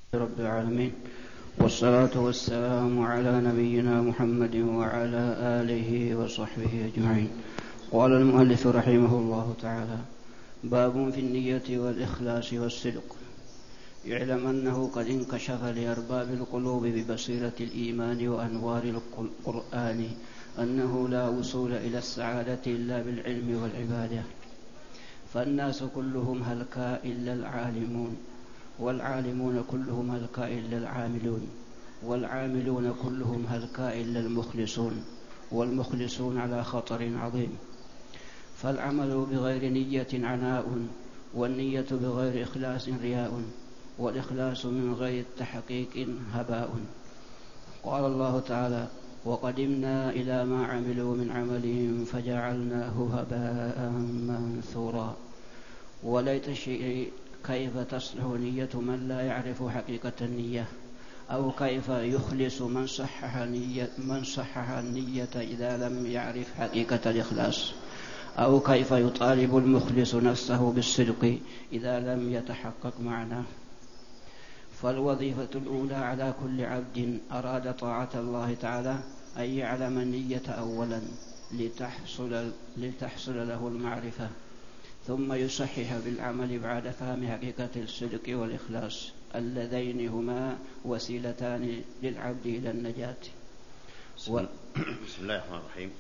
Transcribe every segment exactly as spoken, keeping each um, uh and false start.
رب العالمين، والصلاة والسلام على نبينا محمد وعلى آله وصحبه أجمعين. قال المؤلف رحمه الله تعالى: باب في النية والإخلاص والصدق. يعلم أنه قد انكشف لأرباب القلوب ببصيرة الإيمان وأنوار القرآن أنه لا وصول إلى السعادة إلا بالعلم والعبادة، فالناس كلهم هلكاء إلا العالمون، والعالمون كلهم هلكاء إلا العاملون، والعاملون كلهم هلكاء إلا المخلصون، والمخلصون على خطر عظيم. فالعمل بغير نية عناء، والنية بغير إخلاص رياء، والإخلاص من غير تحقيق هباء. قال الله تعالى: وقدمنا إلى ما عملوا من عمل فجعلناه هباء منثورا. وليت الشيء كيف تصلح نية من لا يعرف حقيقة النية، أو كيف يخلص من صحح النية, من صحح النية إذا لم يعرف حقيقة الإخلاص، أو كيف يطالب المخلص نفسه بالصدق إذا لم يتحقق معناه. فالوظيفة الأولى على كل عبد أراد طاعة الله تعالى أن يعلم النية أولا لتحصل, لتحصل له المعرفة، ثم يصحح بالعمل بعد فهم حقيقة الصدق والإخلاص اللذين هما وسيلتان للعبد إلى النجاة. بسم, و... بسم الله الرحمن الرحيم.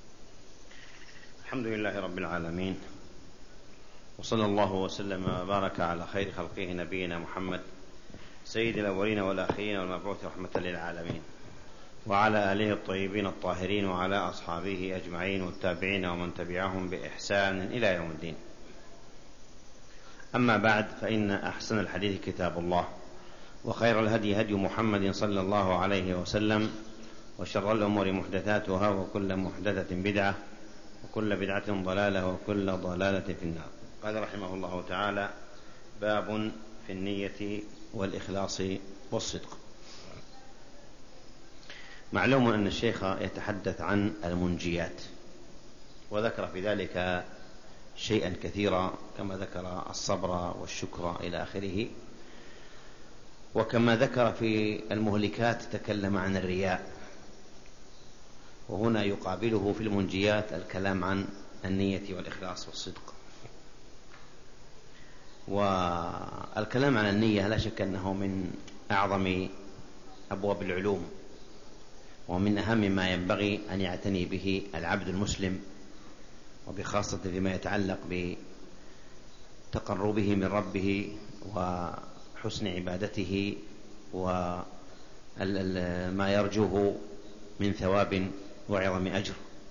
الحمد لله رب العالمين، وصلى الله وسلم وبارك على خير خلقه نبينا محمد سيد الأولين والآخرين والمبعوث رحمة للعالمين، وعلى آله الطيبين الطاهرين، وعلى أصحابه أجمعين والتابعين ومن تبعهم بإحسان إلى يوم الدين. أما بعد، فإن أحسن الحديث كتاب الله، وخير الهدي هدي محمد صلى الله عليه وسلم، وشر الأمور محدثاتها، وكل محدثة بدعة، وكل بدعة ضلالة، وكل ضلالة في النار. قال رحمه الله تعالى: باب في النية والإخلاص والصدق. معلوم أن الشيخ يتحدث عن المنجيات، وذكر في ذلك شيئا كثيرا، كما ذكر الصبر والشكر إلى آخره. وكما ذكر في المهلكات تكلم عن الرياء، وهنا يقابله في المنجيات الكلام عن النية والإخلاص والصدق. والكلام عن النية لا شك أنه من أعظم أبواب العلوم، ومن أهم ما ينبغي أن يعتني به العبد المسلم، وبخاصة فيما يتعلق بتقربه من ربه وحسن عبادته وما يرجوه من ثواب وعظم أجر.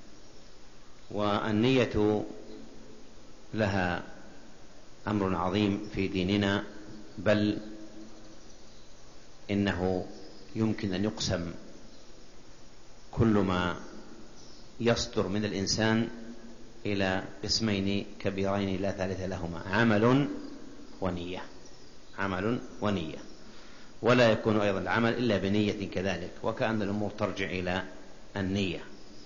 والنية لها أمر عظيم في ديننا، بل إنه يمكن أن يقسم كل ما يصدر من الإنسان إلى قسمين كبيرين لا ثالث لهما: عمل ونية. عمل ونية، ولا يكون أيضا العمل إلا بنية كذلك، وكأن الأمور ترجع إلى النية.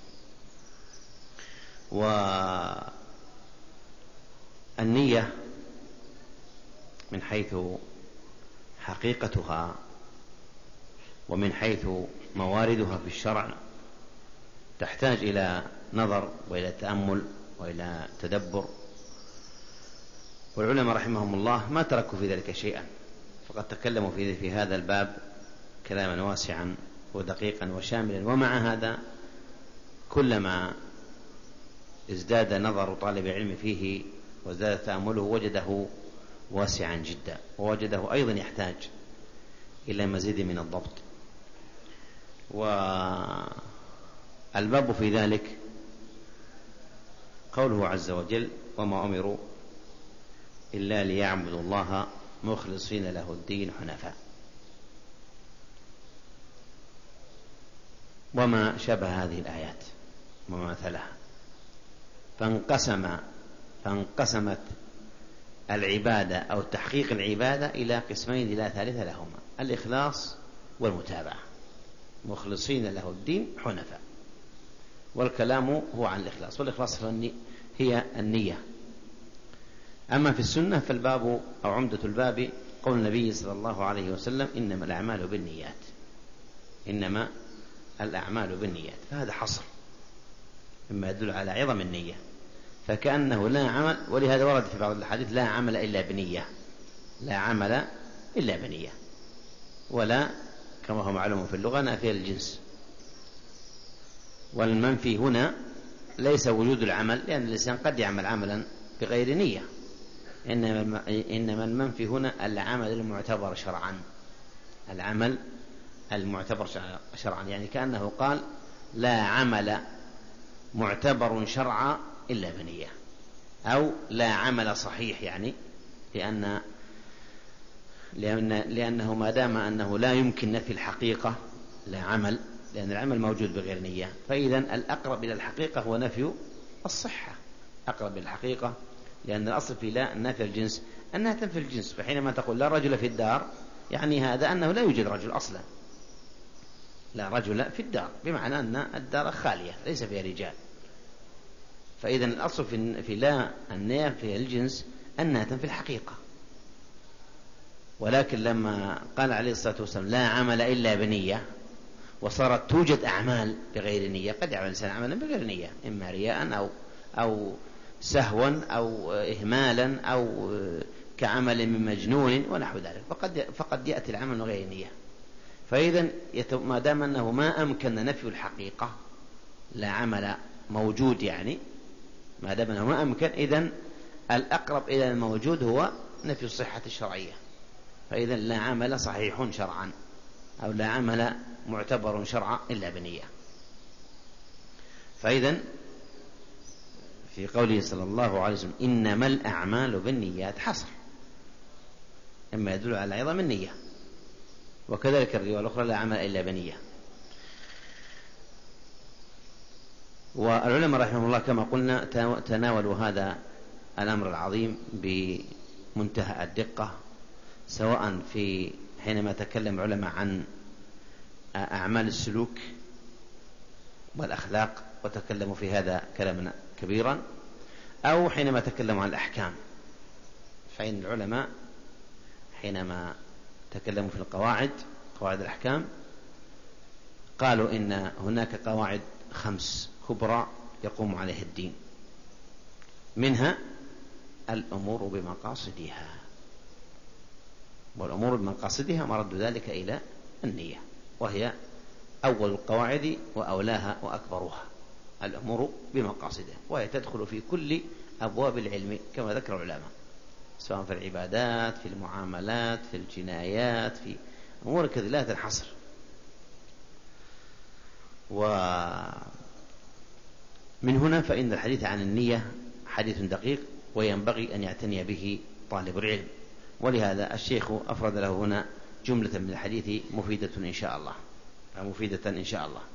والنية من حيث حقيقتها ومن حيث مواردها في الشرع تحتاج إلى نظر وإلى تأمل وإلى تدبر، والعلماء رحمهم الله ما تركوا في ذلك شيئا، فقد تكلموا في في هذا الباب كلاما واسعا ودقيقا وشاملا. ومع هذا كلما ازداد نظر طالب العلم فيه وازداد تأمله وجده واسعا جدا، ووجده أيضا يحتاج إلى مزيد من الضبط. والباب في ذلك قوله عز وجل: وما أمروا إلا ليعبدوا الله مخلصين له الدين حنفاء، وما شبه هذه الآيات وما مثلها. فانقسم فانقسمت العبادة أو تحقيق العبادة إلى قسمين لا ثالث لهما: الإخلاص والمتابعة. مخلصين له الدين حنفاء، والكلام هو عن الإخلاص، والإخلاص هي النية. أما في السنة فالباب أو عمدة الباب قول النبي صلى الله عليه وسلم إنما الأعمال بالنيات، إنما الأعمال بالنيات، فهذا حصر مما يدل على عظم النية، فكأنه لا عمل. ولهذا ورد في بعض الحديث لا عمل إلا بنية، لا عمل إلا بنية، ولا كما هو معلوم في اللغة نافية الجنس. والمنفي هنا ليس وجود العمل، لأن الإنسان قد يعمل عملا بغير نية، إنما المنفي هنا العمل المعتبر شرعا، العمل المعتبر شرعا، يعني كأنه قال لا عمل معتبر شرعا إلا بنية، أو لا عمل صحيح، يعني لأن لأن لأنه ما دام أنه لا يمكن نفي الحقيقة لا عمل، لأن العمل موجود بغير نية، فإذا الأقرب إلى الحقيقة هو نفي الصحة، أقرب إلى الحقيقة، لأن الأصل في لا نفي الجنس أنها تنفي الجنس. فحينما تقول لا رجل في الدار، يعني هذا أنه لا يوجد رجل أصلا، لا رجل في الدار، بمعنى أن الدار خالية ليس فيها رجال. فإذا الأصل في لا النية في الجنس أنها تنفي الحقيقة. ولكن لما قال عليه الصلاة والسلام لا عمل إلا بنية، وصارت توجد أعمال بغير نية، قد يعمل الإنسان عملا بغير نية، إما رياء أو أو سهوا أو إهمالا أو كعمل من مجنون ونحو ذلك، فقد فقد يأتي العمل غير نية. فإذا ما دام أنه ما أمكن نفي الحقيقة، لا عمل موجود، يعني ما دام أنه ما أمكن، إذن الأقرب إلى الموجود هو نفي الصحة الشرعية. فإذا لا عمل صحيح شرعا أو لا عمل معتبر شرعا إلا بنية. فإذا في قوله صلى الله عليه وسلم إنما الأعمال بالنيات حصر، إما يدل على عظم النية، وكذلك الرواية الأخرى لا عمل إلا بنية. والعلماء رحمه الله كما قلنا تناولوا هذا الأمر العظيم بمنتهى الدقة، سواء في حينما تكلم علماء عن أعمال السلوك والأخلاق وتكلموا في هذا كلاما كبيرا، أو حينما تكلموا عن الأحكام. فإن العلماء حينما تكلموا في القواعد، قواعد الأحكام، قالوا إن هناك قواعد خمس كبرى يقوم عليها الدين، منها الأمور بمقاصدها، والأمور بمقاصدها مرد ذلك إلى النية، وهي أول القواعد وأولاها وأكبرها، الأمور بمقاصدها، وهي تدخل في كل أبواب العلم كما ذكر العلماء، سواء في العبادات، في المعاملات، في الجنايات، في أمور كذا لا تنحصر. ومن هنا فإن الحديث عن النية حديث دقيق، وينبغي أن يعتني به طالب العلم، ولهذا الشيخ أفرد له هنا جملة من الحديث مفيدة إن شاء الله، مفيدة إن شاء الله.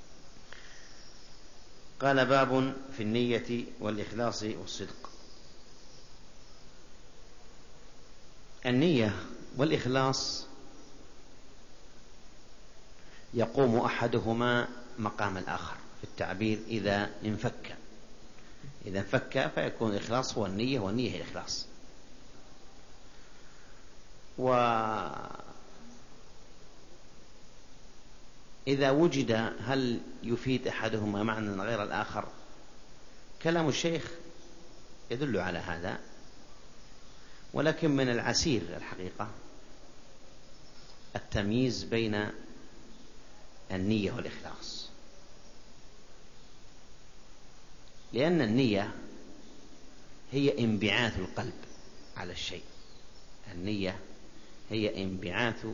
قال باب في النية والإخلاص والصدق. النية والإخلاص يقوم أحدهما مقام الآخر في التعبير إذا انفك، إذا انفك فيكون الإخلاص هو النية والنية هي الإخلاص. وإذا وجد هل يفيد أحدهما معنى غير الآخر؟ كلام الشيخ يدل على هذا، ولكن من العسير الحقيقة التمييز بين النية والإخلاص، لأن النية هي انبعاث القلب على الشيء، النية هي انبعاث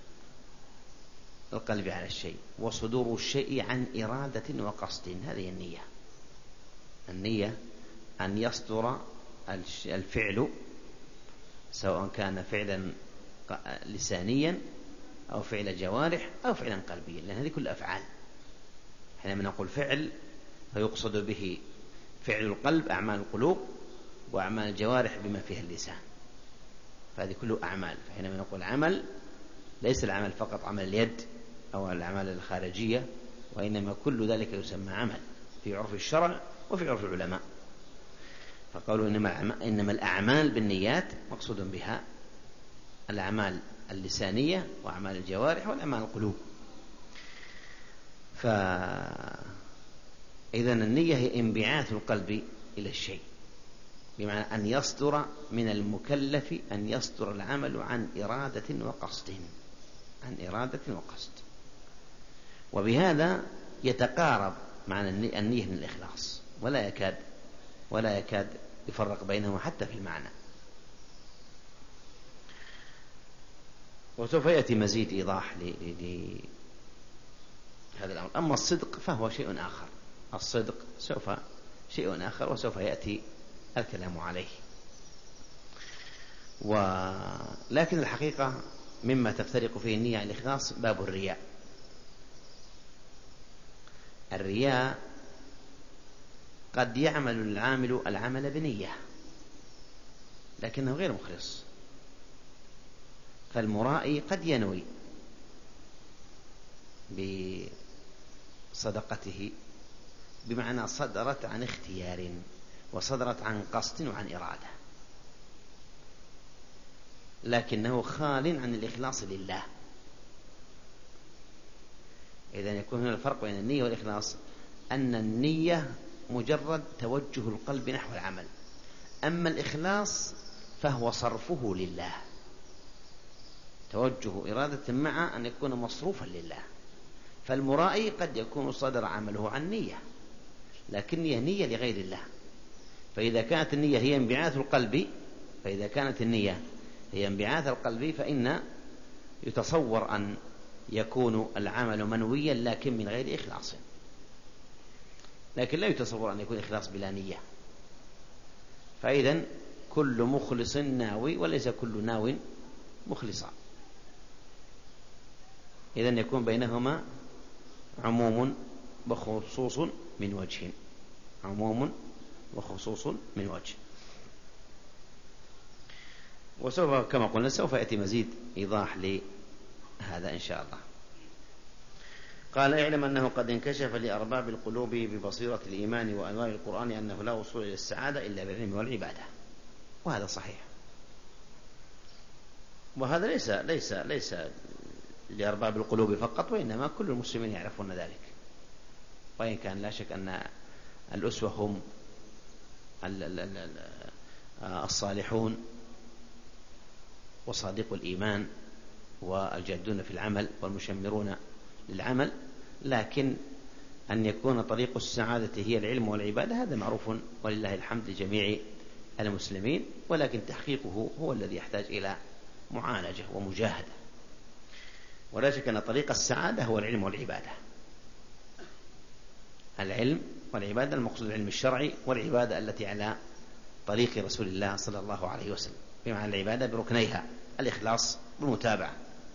القلب على الشيء وصدور الشيء عن إرادة وقصد، هذه النية. النية أن يصدر الفعل سواء كان فعلا لسانيا أو فعل جوارح أو فعلا قلبيا، لأن هذه كل أفعال. حينما نقول فعل فيقصد به فعل القلب، أعمال القلوب، وأعمال الجوارح بما فيها اللسان، فهذه كله أعمال. فحينما نقول عمل ليس العمل فقط عمل اليد أو الأعمال الخارجية، وإنما كل ذلك يسمى عمل في عرف الشرع وفي عرف العلماء. فقالوا إنما الأعمال بالنيات مقصود بها الأعمال اللسانية وأعمال الجوارح والأعمال القلوب. فإذا النية هي انبعاث القلب إلى الشيء، بمعنى أن يصدر من المكلف أن يصدر العمل عن إرادة وقصد، عن إرادة وقصد. وبهذا يتقارب معنى النية من الإخلاص، ولا يكاد ولا يكاد يفرق بينهما حتى في المعنى. وسوف يأتي مزيد إيضاح لهذا الأمر. أما الصدق فهو شيء آخر، الصدق سوف شيء آخر وسوف يأتي الكلام عليه. ولكن الحقيقة مما تفترق فيه النية عن الإخلاص باب الرياء. الرياء قد يعمل العامل العمل بنية لكنه غير مخلص، فالمرائي قد ينوي بصدقته بمعنى صدرت عن اختيار وصدرت عن قصد وعن إرادة، لكنه خال عن الإخلاص لله. إذن يكون هنا الفرق بين النية والإخلاص، أن النية مجرد توجه القلب نحو العمل، أما الإخلاص فهو صرفه لله، توجه إرادة مع أن يكون مصروفا لله. فالمرائي قد يكون صدر عمله عن نية، لكن هي نية لغير الله. فإذا كانت النية هي انبعاث القلب فإذا كانت النية هي انبعاث القلب فإن يتصور أن يكون العمل منويا لكن من غير إخلاص، لكن لا يتصور أن يكون إخلاص بلا نية. فإذن كل مخلص ناوي وليس كل ناو مخلصا. إذن يكون بينهما عموم وخصوص من وجه، عموم وخصوص من وجه. وسوف كما قلنا سوف يأتي مزيد إيضاح لهذا إن شاء الله. قال: اعلم أنه قد انكشف لأرباب القلوب ببصيرة الإيمان وأنوار القرآن أنه لا وصول إلى السعادة إلا بالعلم والعبادة. وهذا صحيح، وهذا ليس ليس ليس لأرباب القلوب فقط، وإنما كل المسلمين يعرفون ذلك. وإن كان لا شك أن الأسوة هم الصالحون وصادق الإيمان والجادون في العمل والمشمرون للعمل، لكن أن يكون طريق السعادة هي العلم والعبادة هذا معروف ولله الحمد لجميع المسلمين، ولكن تحقيقه هو الذي يحتاج إلى معالجة ومجاهدة. ولا شك أن طريق السعادة هو العلم والعبادة، العلم والعبادة المقصود العلم الشرعي والعبادة التي على طريق رسول الله صلى الله عليه وسلم، بمعنى العبادة بركنيها الإخلاص بالمتابعة.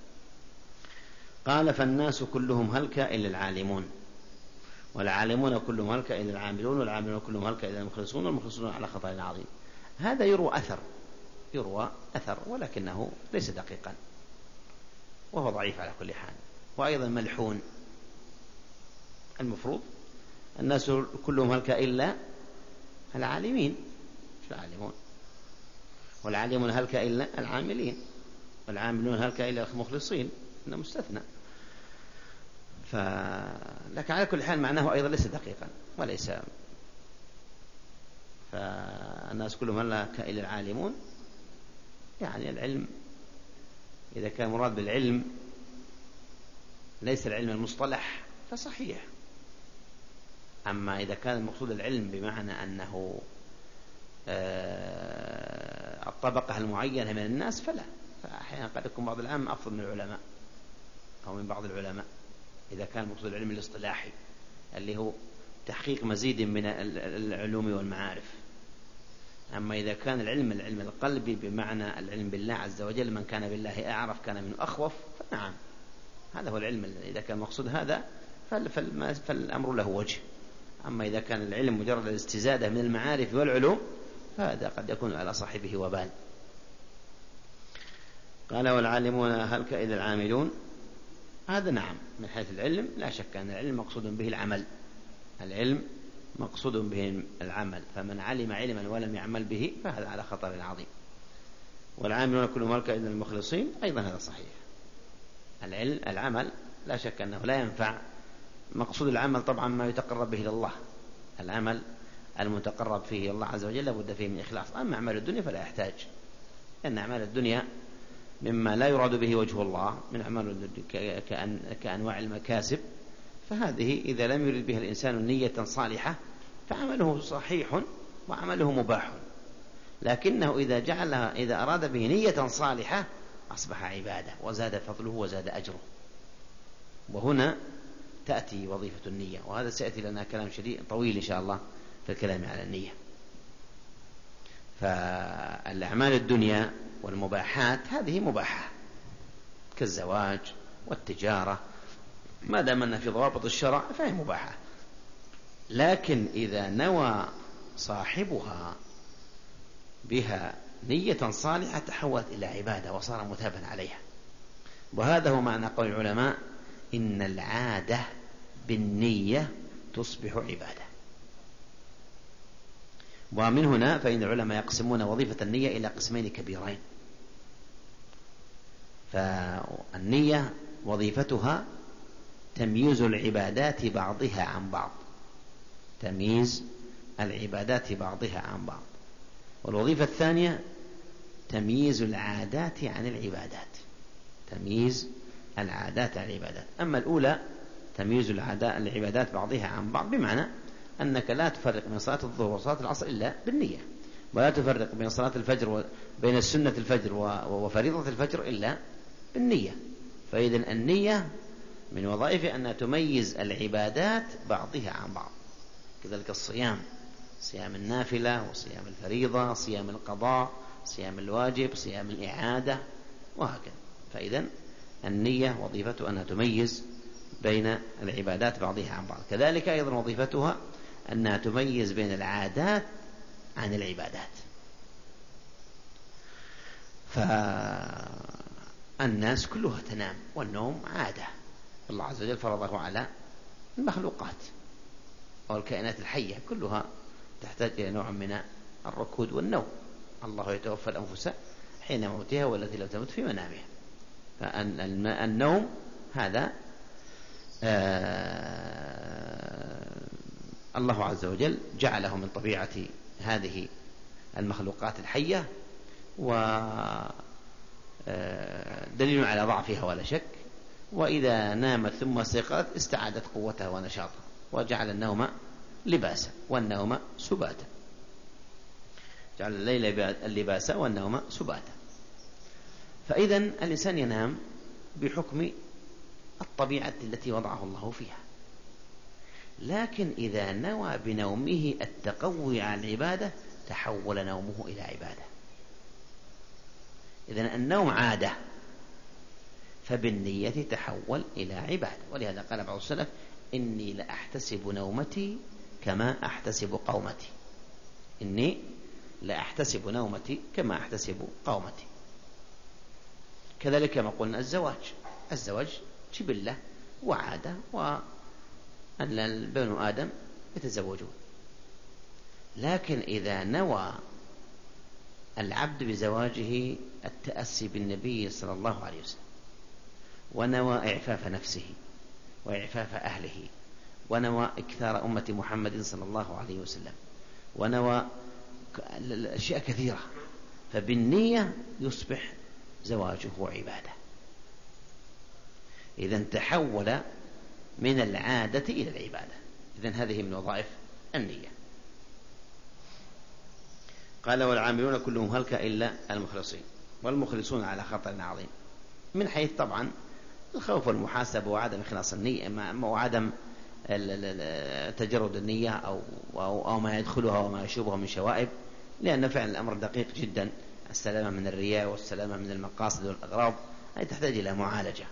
قال: فالناس كلهم هلك إلا العالمون، والعالمون كلهم هلك إلا العاملون، والعاملون كلهم هلك إلا المخلصون، والمخلصون على خطر عظيم. هذا يروى أثر يروى أثر ولكنه ليس دقيقا، وهو ضعيف على كل حال، وأيضا ملحون. المفروض الناس كلهم هلك إلا العالمين، مش العالمون، والعالمون هلك إلا العاملين، والعاملون هلك إلا المخلصين، إنه مستثنى. لكن على كل حال معناه أيضا ليس دقيقا وليس. فالناس كلهم هلك إلا العالمون، يعني العلم إذا كان مراد بالعلم ليس العلم المصطلح فصحيح، أما إذا كان المقصود العلم بمعنى أنه الطبقة المعينة من الناس فلا، فأحيانا قد يكون بعض العام أفضل من العلماء أو من بعض العلماء إذا كان المقصود العلم الاصطلاحي اللي هو تحقيق مزيد من العلوم والمعارف. أما إذا كان العلم العلم القلبي بمعنى العلم بالله عز وجل، من كان بالله أعرف كان منه أخوف، فنعم هذا هو العلم. إذا كان مقصود هذا فالأمر له وجه. أما إذا كان العلم مجرد الاستزادة من المعارف والعلوم فهذا قد يكون على صاحبه وبال. قال: والعالمون هلك إلا العاملون. هذا نعم من حيث العلم لا شك أن العلم مقصود به العمل، العلم مقصود به العمل، فمن علم علما ولم يعمل به فهذا على خطر عظيم. والعاملون كلهم هلك إلا المخلصين، أيضا هذا صحيح. العلم العمل لا شك أنه لا ينفع. مقصود العمل طبعا ما يتقرب به إلى الله، العمل المتقرب فيه إلى الله عز وجل لابد فيه من إخلاص. أما أعمال الدنيا فلا يحتاج، لأن أعمال الدنيا مما لا يراد به وجه الله من أعمال الدنيا كأن كأنواع المكاسب، فهذه إذا لم يرد بها الإنسان نية صالحة فعمله صحيح وعمله مباح. لكنه إذا جعلها إذا أراد به نية صالحة أصبح عبادة وزاد فضله وزاد أجره. وهنا تأتي وظيفة النية، وهذا سيأتي لنا كلام شديد طويل إن شاء الله في الكلام على النية. فالأعمال الدنيا والمباحات هذه مباحة كالزواج والتجارة، ما دام أن في ضوابط الشرع فهي مباحة. لكن إذا نوى صاحبها بها نية صالحة تحولت إلى عبادة وصار متابا عليها. وهذا هو معنى قول العلماء إن العادة بالنية تصبح عبادة. ومن هنا فإن العلماء يقسمون وظيفة النية إلى قسمين كبيرين. فالنية وظيفتها تمييز العبادات بعضها عن بعض، تمييز العبادات بعضها عن بعض. والوظيفة الثانية تمييز العادات عن العبادات، تمييز العادات عن العبادات. أما الأولى تمييز العبادات بعضها عن بعض بمعنى أنك لا تفرق بين صلاة الظهر وصلاة العصر إلا بالنية، ولا تفرق بين صلاة الفجر وبين السنة الفجر وفريضة الفجر إلا بالنية. فإذن النية من وظائفها أنها تميز العبادات بعضها عن بعض. كذلك الصيام، صيام النافلة وصيام الفريضة، صيام القضاء، صيام الواجب، صيام الإعادة، وهكذا. فإذن النية وظيفتها أنها تميز بين العبادات بعضها عن بعض. كذلك أيضا وظيفتها أنها تميز بين العادات عن العبادات. فالناس كلها تنام، والنوم عادة الله عز وجل فرضه على المخلوقات والكائنات الحية، كلها تحتاج إلى نوع من الركود والنوم. الله يتوفى الأنفس حين موتها والتي لم تمت في منامها. فالنوم هذا آه الله عز وجل جعله من طبيعة هذه المخلوقات الحية، ودليل على ضعفها ولا شك. وإذا نامت ثم استيقظت استعادت قوتها ونشاطها، وجعل النوم لباسا والنوم سباتا، جعل الليل اللباسا والنوم سباتا. فإذا الإنسان ينام بحكم الطبيعة التي وضعه الله فيها. لكن إذا نوى بنومه التقوي على العبادة تحول نومه إلى عبادة. إذن النوم عادة، فبالنية تحول إلى عبادة. ولهذا قال بعض السلف إني لأحتسب نومتي كما أحتسب قومتي، إني لأحتسب نومتي كما أحتسب قومتي. كذلك كما قلنا الزواج، الزواج جبلة وعادة، وأن بنو آدم يتزوجون. لكن إذا نوى العبد بزواجه التأسي بالنبي صلى الله عليه وسلم، ونوى إعفاف نفسه وإعفاف أهله، ونوى إكثار أمة محمد صلى الله عليه وسلم، ونوى أشياء كثيرة، فبالنية يصبح زواجه عبادة. إذن تحول من العادة إلى العبادة. إذن هذه من وظائف النية. قال والعاملون كلهم هلك إلا المخلصين، والمخلصون على خطر عظيم، من حيث طبعا الخوف والمحاسبة وعدم إخلاص النية وعدم تجرد النية أو, أو, أو ما يدخلها وما يشوبها من شوائب، لأن فعلا الأمر دقيق جدا. السلامة من الرياء والسلامة من المقاصد والأغراض هذه تحتاج إلى معالجة.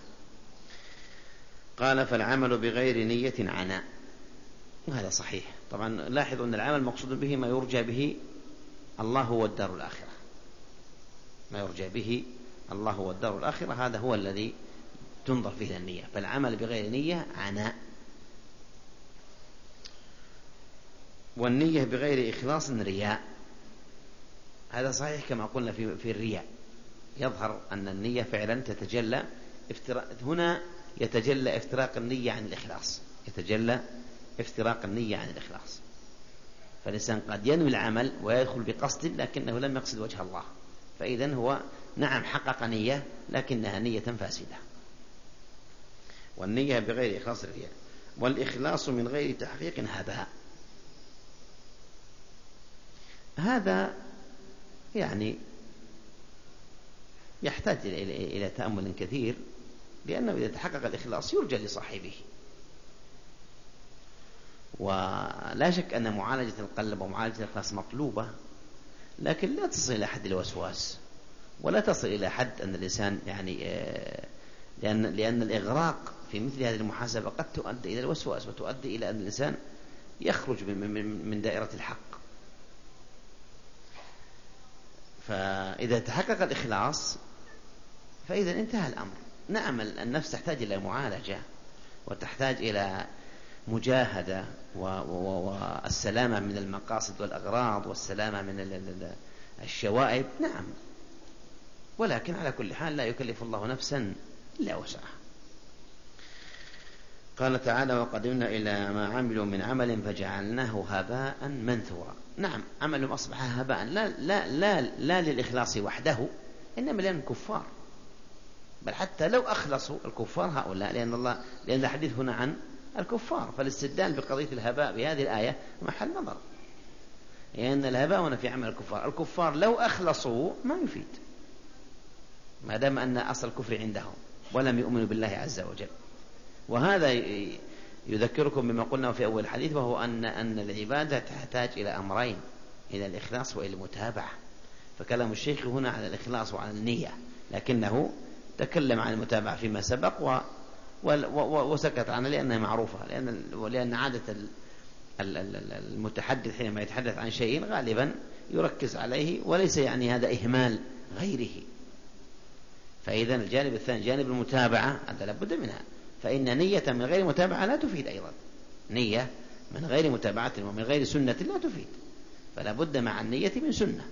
قال فالعمل بغير نية عناء، وهذا صحيح. طبعا لاحظوا أن العمل مقصود به ما يرجى به الله هو الدار الآخرة، ما يرجى به الله هو الدار الآخرة، هذا هو الذي تنظر فيه النية. فالعمل بغير نية عناء. والنية بغير إخلاص رياء. هذا صحيح كما قلنا في في الرياء، يظهر أن النية فعلا تتجلى افتراق، هنا يتجلى افتراق النية عن الإخلاص، يتجلى افتراق النية عن الإخلاص. فالإنسان قد ينوي العمل ويدخل بقصد لكنه لم يقصد وجه الله، فإذن هو نعم حقق نية لكنها نية فاسدة. والنية بغير إخلاص الرياء. والإخلاص من غير تحقيق هباء. هذا يعني يحتاج إلى تأمل كثير، لأنه إذا تحقق الإخلاص يرجى لصاحبه. ولا شك أن معالجة القلب ومعالجة الإخلاص مطلوبة، لكن لا تصل إلى حد الوسواس، ولا تصل إلى حد أن الإنسان يعني لأن لأن الإغراق في مثل هذه المحاسبة قد تؤدي إلى الوسواس، وتؤدي إلى أن الإنسان يخرج من دائرة الحق. فإذا تحقق الإخلاص فإذا انتهى الأمر. نعم النفس تحتاج إلى معالجة، وتحتاج إلى مجاهدة والسلامة من المقاصد والأغراض، والسلامة من الشوائب، نعم، ولكن على كل حال لا يكلف الله نفسا إلا وسعها. قال تعالى: وقدمنا إلى ما عملوا من عمل فجعلناه هباء منثورا. نعم عملهم أصبح هباء، لا, لا, لا, لا للإخلاص وحده، إنما لأن الكفار، بل حتى لو أخلصوا الكفار هؤلاء، لأن الله لأن الحديث هنا عن الكفار، فالاستدلال بقضية الهباء بهذه الآية محل نظر، لأن الهباء هنا في عمل الكفار. الكفار لو أخلصوا ما يفيد، ما دام أن أصل الكفر عندهم ولم يؤمنوا بالله عز وجل. وهذا يذكركم بما قلنا في أول الحديث، وهو أن أن العبادة تحتاج إلى أمرين: إلى الإخلاص وإلى المتابعة. فكلام الشيخ هنا على الإخلاص وعلى النية، لكنه تكلم عن المتابعة فيما سبق و وسكت عنها لأنها معروفة، لأن لأن عادة المتحدث حينما يتحدث عن شيء غالبا يركز عليه، وليس يعني هذا إهمال غيره. فإذا الجانب الثاني جانب المتابعة هذا لابد منها، فإن نية من غير متابعة لا تفيد أيضا، نية من غير متابعة ومن غير سنة لا تفيد، فلا بد مع النية من سنة.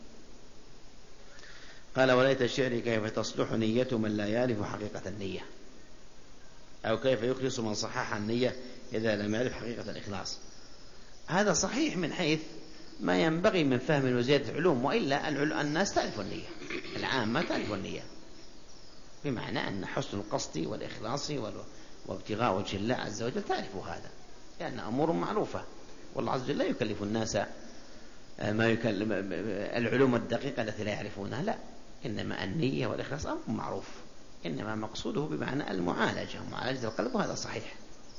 قال: وليت الشعر كيف تصلح نية من لا يعرف حقيقة النية، أو كيف يخلص من صحح النية إذا لم يعرف حقيقة الإخلاص. هذا صحيح من حيث ما ينبغي من فهم وزيادة علوم، وإلا الناس تعرف النية، العامة تعرف النية، بمعنى أن حسن القصد والإخلاص وابتغاء وجه الله عز وجل تعرف هذا، لأن أمور معروفة، والله عز وجل لا يكلف الناس ما يكلف العلوم الدقيقة التي لا يعرفونها، لا، إنما النية والإخلاص أمر معروف، إنما مقصوده بمعنى المعالجة ومعالجة القلب، وهذا صحيح.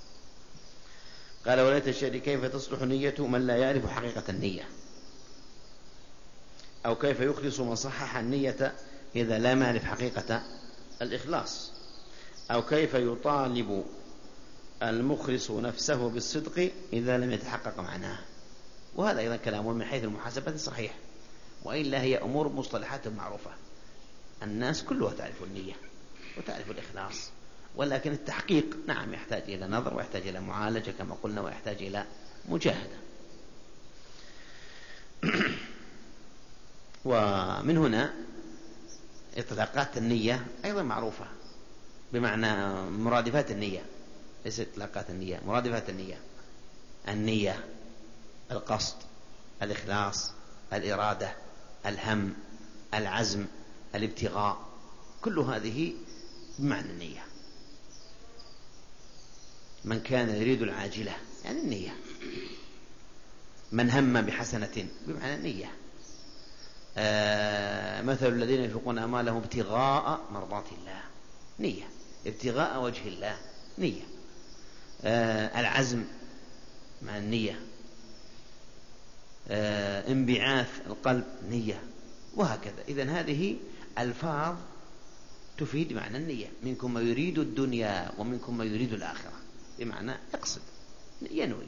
قال: وليت الشعر كيف تصلح نية من لا يعرف حقيقة النية، أو كيف يخلص من صحح النية إذا لا يعرف حقيقة الإخلاص، أو كيف يطالب المخلص نفسه بالصدق إذا لم يتحقق معناه. وهذا أيضا كلام من حيث المحاسبة صحيح، وإلا هي أمور مصطلحات معروفة، الناس كلها تعرف النية وتعرف الإخلاص، ولكن التحقيق نعم يحتاج إلى نظر، ويحتاج إلى معالجة كما قلنا، ويحتاج إلى مجاهدة. ومن هنا إطلاقات النية أيضا معروفة، بمعنى مرادفات النية، ليس إطلاقات النية، مرادفات النية: النية، القصد، الإخلاص، الإرادة، الهم، العزم، الابتغاء، كل هذه بمعنى النية. من كان يريد العاجلة يعني النية، من هم بحسنة بمعنى النية. آه مثل الذين ينفقون أموالهم ابتغاء مرضات الله، نية، ابتغاء وجه الله، نية. آه العزم مع النية، آه انبعاث القلب نية، وهكذا. إذن هذه ألفاظ تفيد معنى النية: منكم من يريد الدنيا ومنكم من يريد الآخرة، بمعنى يقصد، ينوي.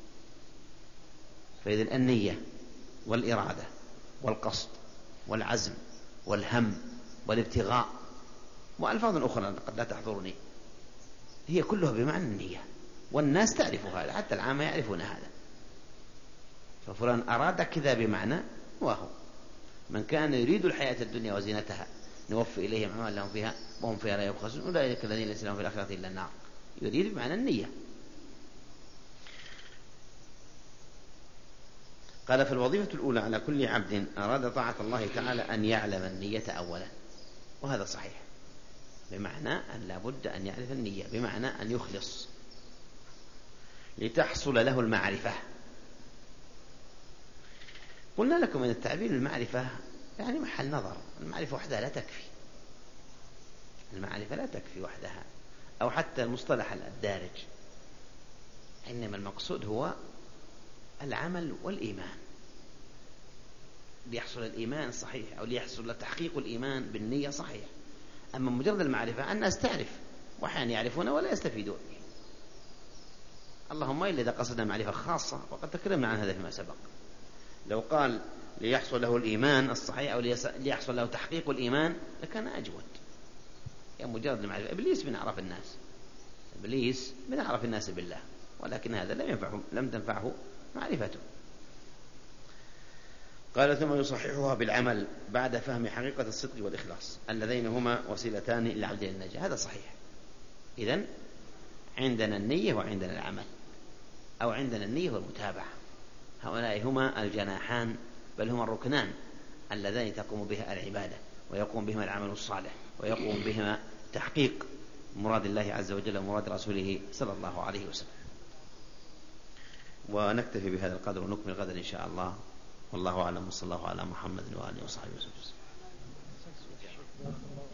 فإذن النية والإرادة والقصد والعزم والهم والابتغاء وألفاظ أخرى قد لا تحضرني، هي كلها بمعنى النية، والناس تعرف هذا، حتى العامة يعرفون هذا. ففلان أراد كذا بمعنى وهو من كان يريد الحياة الدنيا وزينتها نوفي إليهم أعمالهم فيها وهم فيها لا يبخسون أولئك الذين ليس لهم في الآخرة إلا النار. يريد بمعنى النية. قال: فالوظيفة الأولى على كل عبد أراد طاعة الله تعالى أن يعلم النية أولا، وهذا صحيح، بمعنى أن لا بد أن يعرف النية، بمعنى أن يخلص لتحصل له المعرفة. قلنا لكم أن التعبير المعرفة يعني محل نظر، المعرفة وحدها لا تكفي، المعرفة لا تكفي وحدها، أو حتى المصطلح الدارج، إنما المقصود هو العمل والإيمان، ليحصل الإيمان صحيح أو ليحصل تحقيق الإيمان بالنية صحيح. أما مجرد المعرفة الناس تعرف وأحيانا يعرفون ولا يستفيدون، اللهم إلا إذا قصدنا معرفة خاصة، وقد تكلمنا عن هذا فيما سبق. لو قال ليحصل له الإيمان الصحيح أو ليحصل له تحقيق الإيمان لكان أجود. يعني مجرد المعرفة، إبليس من أعرف الناس، إبليس من أعرف الناس بالله، ولكن هذا لم ينفعه، لم تنفعه معرفته. قال: ثم يصححها بالعمل بعد فهم حقيقة الصدق والإخلاص اللذين هما وسيلتان للعبد للنجاة. هذا صحيح. إذن عندنا النية وعندنا العمل، أو عندنا النية والمتابعة، هؤلاء هما الجناحان، بل هما الركنان اللذان تقوم بها العبادة، ويقوم بهما العمل الصالح، ويقوم بهما تحقيق مراد الله عز وجل ومراد رسوله صلى الله عليه وسلم. ونكتفي بهذا القدر ونكمل غدا إن شاء الله، والله أعلم، وصلى الله على محمد وآله وصحبه وسلم.